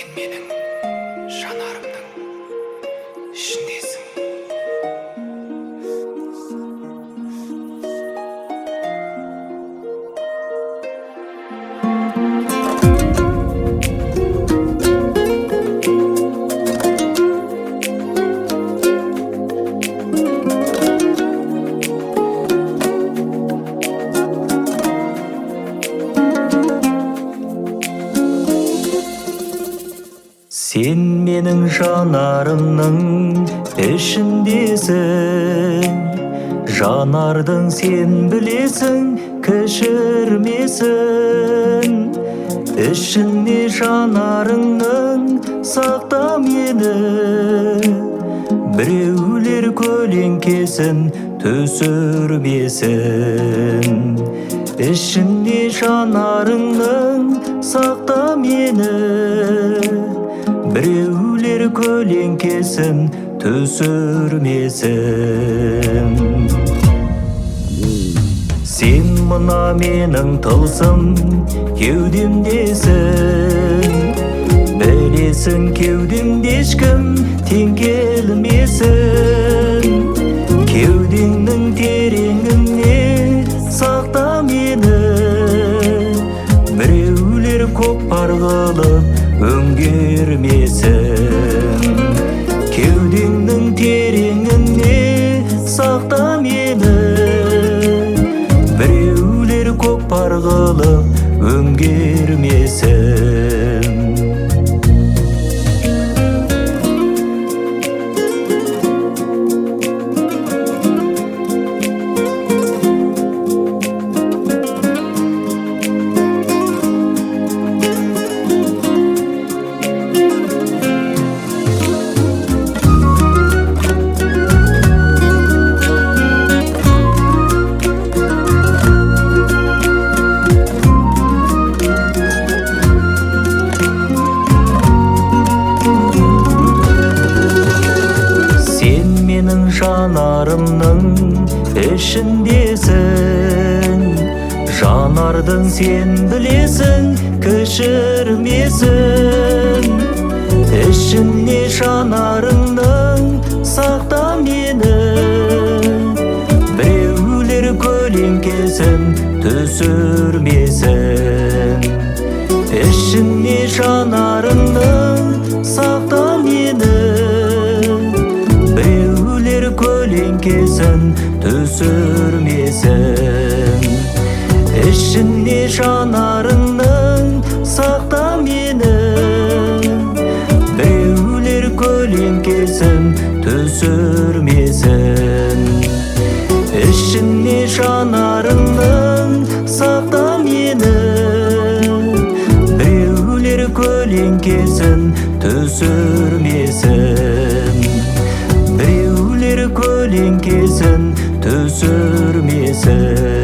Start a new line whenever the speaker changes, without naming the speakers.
менің жанарымның ішіндесің.
Сен менің жанарымның ішіндесің, жанардың сен білесің кешірмесін. Ішінде жанарыңның сақта мені, біреулер көлеңкесін түсірмесін. Ішінде жанарыңның сақта мені, біреулер көлеңкесін түсірмесін. Сен мына менің тылсым кеудемдесің, білесің кеудемде ешкім тең келмесін. Кеудеңнің тереңіне сақта мені, біреулер көкпар қылып өңгермесін. Кеудеңнің тереңіне сақта мені, біреулер көкпар қылып өңгермесін. Жанарымның ішіндесің, жанардың сен білесің кешірмесін. Ішінде жанарыңның сақта мені, біреулер көлеңкесін түсірмесін. Ішінде жанарыңның сақта мені, көлеңкесін түсірмесін. Ішінде жанарыңның сақта мені, біреулер көлеңкесін түсірмесін. Ішінде жанарыңның сақта мені, біреулер көлеңкесін түсірмесін. Біреулер көлеңкесін түсірмесін.